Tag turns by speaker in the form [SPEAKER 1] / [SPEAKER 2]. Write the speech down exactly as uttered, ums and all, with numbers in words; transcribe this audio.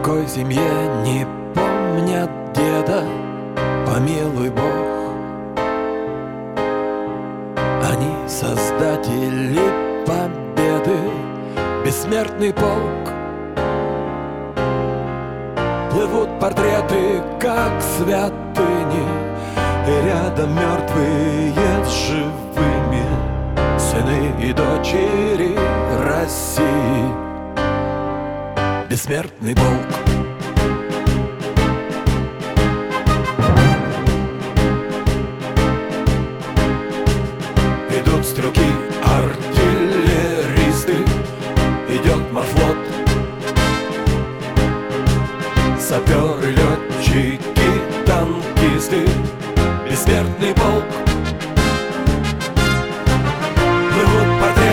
[SPEAKER 1] какой семье не помнят деда, помилуй Бог. Они создатели победы, бессмертный полк. Плывут портреты, как святыни, и рядом мертвые с живыми, сыны и дочери России. Бессмертный полк. Идут стрелки, артиллеристы, идет морфлот, саперы, летчики, танкисты. Бессмертный полк. Плывут портреты,